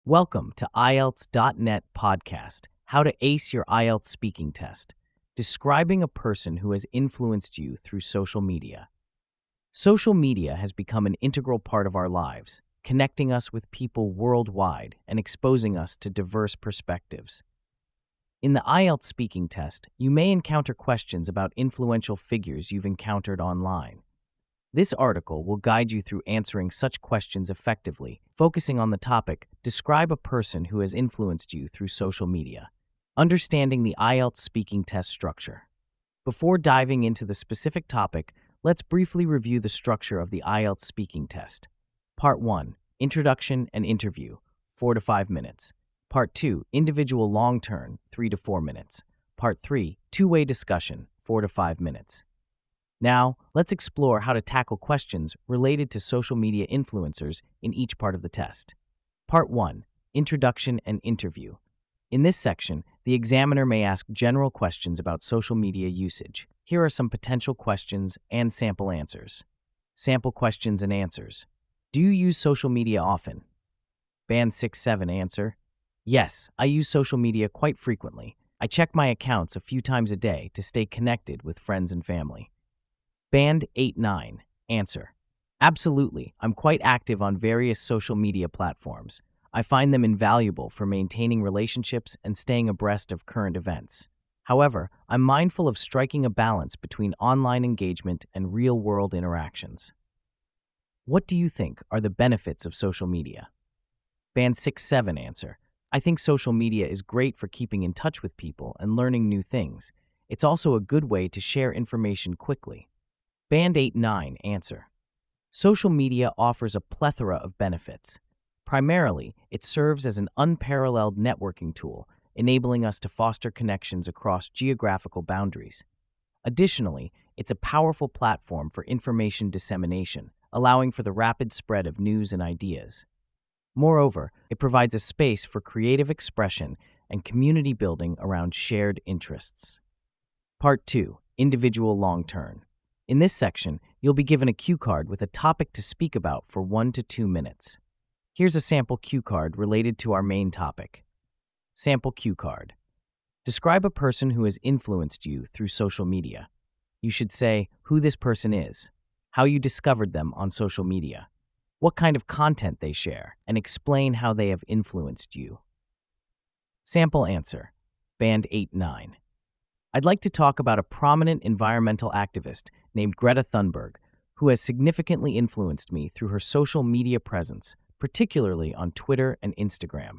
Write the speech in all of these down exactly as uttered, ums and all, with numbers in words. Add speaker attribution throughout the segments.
Speaker 1: Welcome to I E L T S dot net podcast, How to Ace Your I E L T S Speaking Test, describing a person who has influenced you through social media. Social media has become an integral part of our lives, connecting us with people worldwide and exposing us to diverse perspectives. In the I E L T S speaking test, you may encounter questions about influential figures you've encountered online. This article will guide you through answering such questions effectively, focusing on the topic, describe a person who has influenced you through social media. Understanding the I E L T S speaking test structure. Before diving into the specific topic, let's briefly review the structure of the I E L T S speaking test. Part one, Introduction and Interview, four to five minutes. Part two, Individual Long Turn, three to four minutes. Part three, Two-Way Discussion, four to five minutes. Now, let's explore how to tackle questions related to social media influencers in each part of the test. Part one, Introduction and Interview. In this section, the examiner may ask general questions about social media usage. Here are some potential questions and sample answers. Sample questions and answers. Do you use social media often? Band six seven answer. Yes, I use social media quite frequently. I check my accounts a few times a day to stay connected with friends and family. Band eight nine answer. Absolutely, I'm quite active on various social media platforms. I find them invaluable for maintaining relationships and staying abreast of current events. However, I'm mindful of striking a balance between online engagement and real-world interactions. What do you think are the benefits of social media? Band six seven answer. I think social media is great for keeping in touch with people and learning new things. It's also a good way to share information quickly. Band eight nine answer. Social media offers a plethora of benefits. Primarily, it serves as an unparalleled networking tool, enabling us to foster connections across geographical boundaries. Additionally, it's a powerful platform for information dissemination, allowing for the rapid spread of news and ideas. Moreover, it provides a space for creative expression and community building around shared interests. Part two, Individual Long Turn. In this section, you'll be given a cue card with a topic to speak about for one to two minutes. Here's a sample cue card related to our main topic. Sample cue card. Describe a person who has influenced you through social media. You should say who this person is, how you discovered them on social media, what kind of content they share, and explain how they have influenced you. Sample answer. Band eight nine. I'd like to talk about a prominent environmental activist named Greta Thunberg, who has significantly influenced me through her social media presence, particularly on Twitter and Instagram.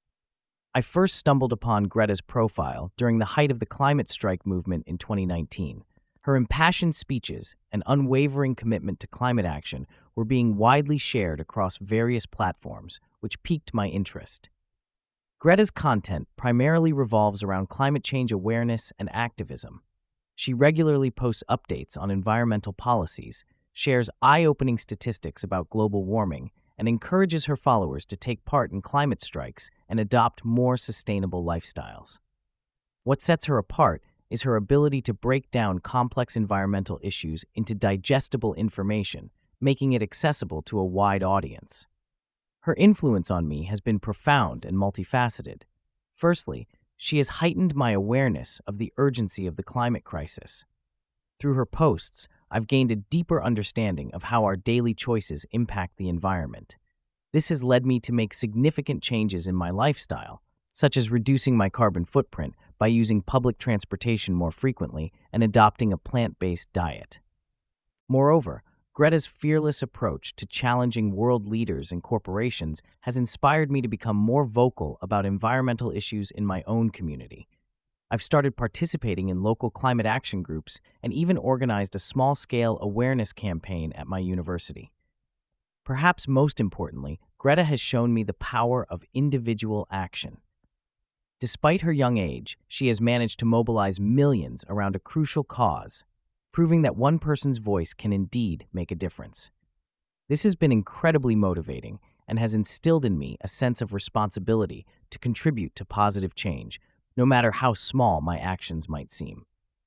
Speaker 1: I first stumbled upon Greta's profile during the height of the climate strike movement in twenty nineteen. Her impassioned speeches and unwavering commitment to climate action were being widely shared across various platforms, which piqued my interest. Greta's content primarily revolves around climate change awareness and activism. She regularly posts updates on environmental policies, shares eye-opening statistics about global warming, and encourages her followers to take part in climate strikes and adopt more sustainable lifestyles. What sets her apart is her ability to break down complex environmental issues into digestible information, making it accessible to a wide audience. Her influence on me has been profound and multifaceted. Firstly, she has heightened my awareness of the urgency of the climate crisis. Through her posts, I've gained a deeper understanding of how our daily choices impact the environment. This has led me to make significant changes in my lifestyle, such as reducing my carbon footprint by using public transportation more frequently and adopting a plant-based diet. Moreover, Greta's fearless approach to challenging world leaders and corporations has inspired me to become more vocal about environmental issues in my own community. I've started participating in local climate action groups and even organized a small-scale awareness campaign at my university. Perhaps most importantly, Greta has shown me the power of individual action. Despite her young age, she has managed to mobilize millions around a crucial cause, proving that one person's voice can indeed make a difference. This has been incredibly motivating and has instilled in me a sense of responsibility to contribute to positive change, no matter how small my actions might seem.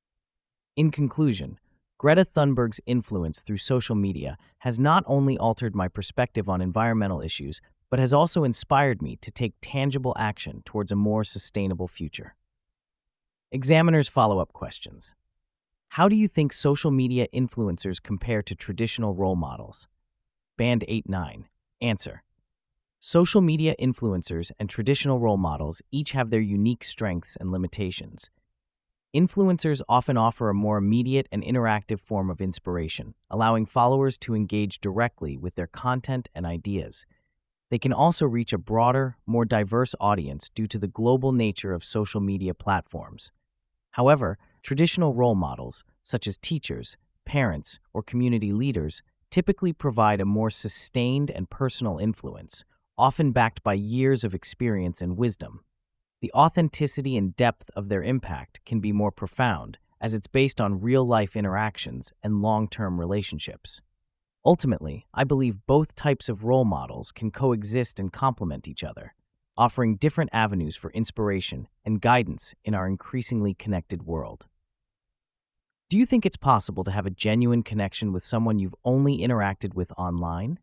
Speaker 1: In conclusion, Greta Thunberg's influence through social media has not only altered my perspective on environmental issues, but has also inspired me to take tangible action towards a more sustainable future. Examiner's follow-up questions. How do you think social media influencers compare to traditional role models? Band eight nine. Answer. Social media influencers and traditional role models each have their unique strengths and limitations. Influencers often offer a more immediate and interactive form of inspiration, allowing followers to engage directly with their content and ideas. They can also reach a broader, more diverse audience due to the global nature of social media platforms. However, traditional role models, such as teachers, parents, or community leaders, typically provide a more sustained and personal influence, often backed by years of experience and wisdom. The authenticity and depth of their impact can be more profound, as it's based on real-life interactions and long-term relationships. Ultimately, I believe both types of role models can coexist and complement each other, offering different avenues for inspiration and guidance in our increasingly connected world. Do you think it's possible to have a genuine connection with someone you've only interacted with online?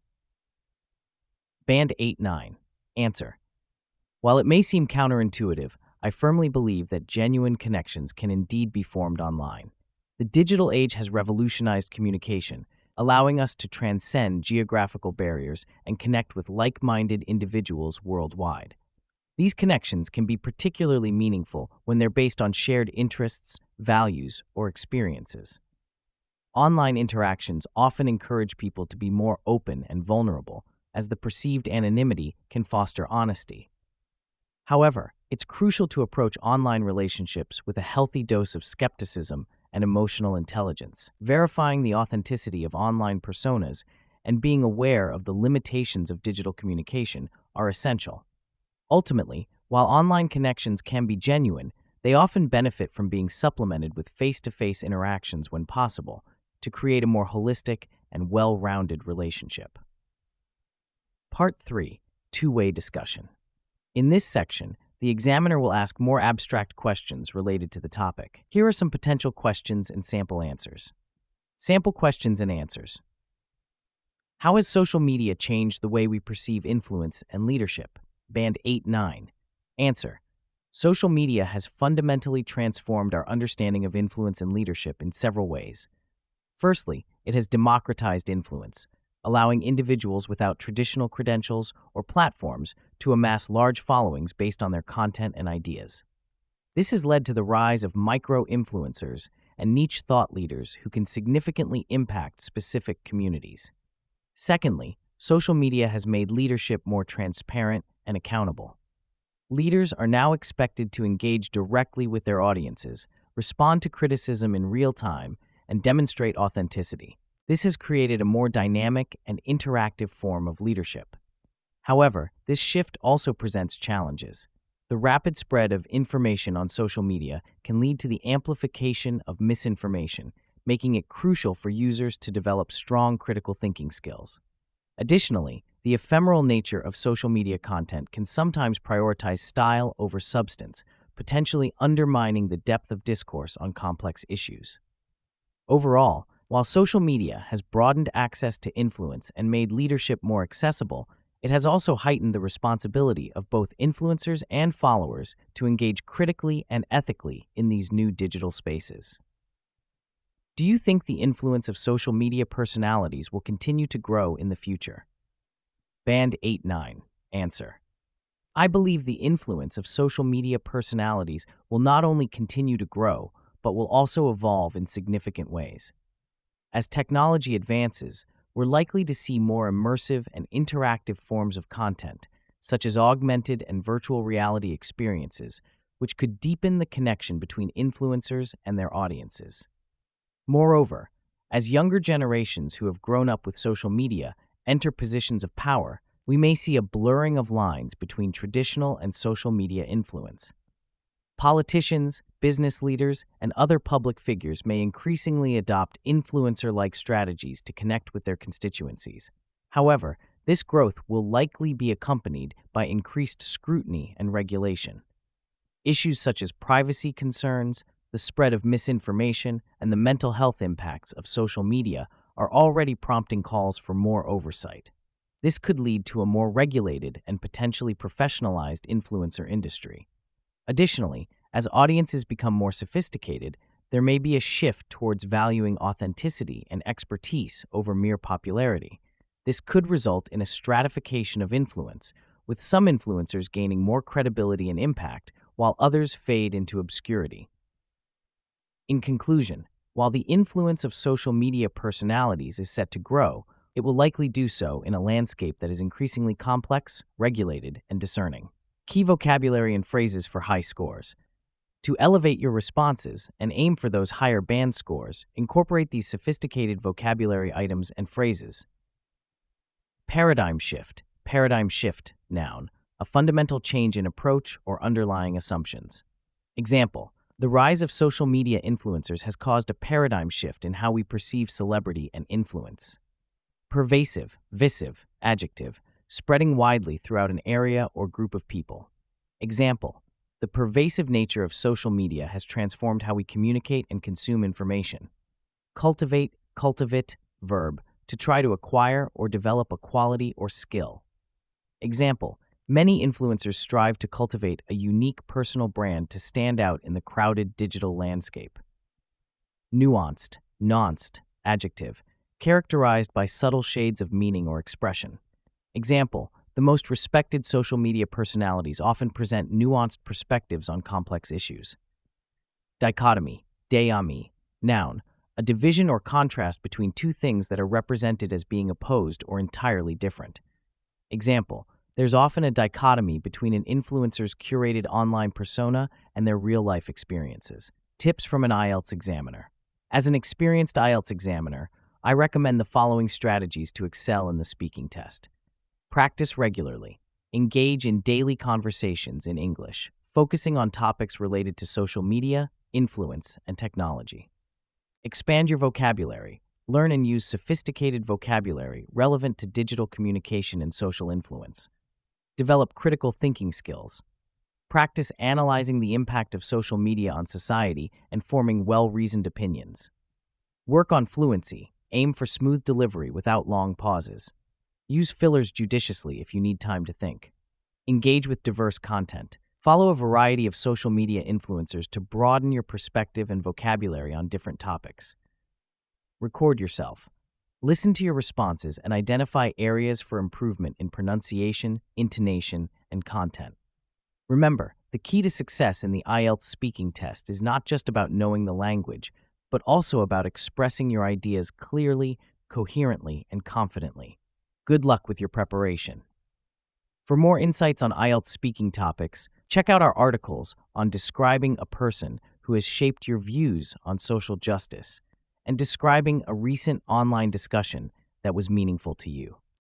Speaker 1: Band eight nine. Answer. While it may seem counterintuitive, I firmly believe that genuine connections can indeed be formed online. The digital age has revolutionized communication, allowing us to transcend geographical barriers and connect with like-minded individuals worldwide. These connections can be particularly meaningful when they're based on shared interests, values, or experiences. Online interactions often encourage people to be more open and vulnerable, as the perceived anonymity can foster honesty. However, it's crucial to approach online relationships with a healthy dose of skepticism and emotional intelligence. Verifying the authenticity of online personas and being aware of the limitations of digital communication are essential. Ultimately, while online connections can be genuine, they often benefit from being supplemented with face-to-face interactions when possible to create a more holistic and well-rounded relationship. Part three. Two-way discussion. In this section, the examiner will ask more abstract questions related to the topic. Here are some potential questions and sample answers. Sample questions and answers. How has social media changed the way we perceive influence and leadership? Band eight nine. Answer. Social media has fundamentally transformed our understanding of influence and leadership in several ways. Firstly, it has democratized influence, allowing individuals without traditional credentials or platforms to amass large followings based on their content and ideas. This has led to the rise of micro-influencers and niche thought leaders who can significantly impact specific communities. Secondly, social media has made leadership more transparent and accountable. Leaders are now expected to engage directly with their audiences, respond to criticism in real time, and demonstrate authenticity. This has created a more dynamic and interactive form of leadership. However, this shift also presents challenges. The rapid spread of information on social media can lead to the amplification of misinformation, making it crucial for users to develop strong critical thinking skills. Additionally, the ephemeral nature of social media content can sometimes prioritize style over substance, potentially undermining the depth of discourse on complex issues. Overall, while social media has broadened access to influence and made leadership more accessible, it has also heightened the responsibility of both influencers and followers to engage critically and ethically in these new digital spaces. Do you think the influence of social media personalities will continue to grow in the future? Band eight nine. Answer. I believe the influence of social media personalities will not only continue to grow, but will also evolve in significant ways. As technology advances, we're likely to see more immersive and interactive forms of content, such as augmented and virtual reality experiences, which could deepen the connection between influencers and their audiences. Moreover, as younger generations who have grown up with social media enter positions of power, we may see a blurring of lines between traditional and social media influence. Politicians, business leaders, and other public figures may increasingly adopt influencer-like strategies to connect with their constituencies. However, this growth will likely be accompanied by increased scrutiny and regulation. Issues such as privacy concerns, the spread of misinformation, and the mental health impacts of social media are already prompting calls for more oversight. This could lead to a more regulated and potentially professionalized influencer industry. Additionally, as audiences become more sophisticated, there may be a shift towards valuing authenticity and expertise over mere popularity. This could result in a stratification of influence, with some influencers gaining more credibility and impact, while others fade into obscurity. In conclusion, while the influence of social media personalities is set to grow, it will likely do so in a landscape that is increasingly complex, regulated, and discerning. Key vocabulary and phrases for high scores. To elevate your responses and aim for those higher band scores, incorporate these sophisticated vocabulary items and phrases. Paradigm shift. Paradigm shift, noun. A fundamental change in approach or underlying assumptions. Example: the rise of social media influencers has caused a paradigm shift in how we perceive celebrity and influence. Pervasive, visive, adjective, spreading widely throughout an area or group of people. Example: the pervasive nature of social media has transformed how we communicate and consume information. Cultivate, cultivate, verb, to try to acquire or develop a quality or skill. Example: many influencers strive to cultivate a unique personal brand to stand out in the crowded digital landscape. Nuanced, nuanced, adjective, characterized by subtle shades of meaning or expression. Example: the most respected social media personalities often present nuanced perspectives on complex issues. Dichotomy, diami, noun, a division or contrast between two things that are represented as being opposed or entirely different. Example: there's often a dichotomy between an influencer's curated online persona and their real-life experiences. Tips from an I E L T S examiner. As an experienced I E L T S examiner, I recommend the following strategies to excel in the speaking test. Practice regularly. Engage in daily conversations in English, focusing on topics related to social media, influence, and technology. Expand your vocabulary. Learn and use sophisticated vocabulary relevant to digital communication and social influence. Develop critical thinking skills. Practice analyzing the impact of social media on society and forming well-reasoned opinions. Work on fluency. Aim for smooth delivery without long pauses. Use fillers judiciously if you need time to think. Engage with diverse content. Follow a variety of social media influencers to broaden your perspective and vocabulary on different topics. Record yourself. Listen to your responses and identify areas for improvement in pronunciation, intonation, and content. Remember, the key to success in the I E L T S speaking test is not just about knowing the language, but also about expressing your ideas clearly, coherently, and confidently. Good luck with your preparation. For more insights on I E L T S speaking topics, check out our articles on describing a person who has shaped your views on social justice and describing a recent online discussion that was meaningful to you.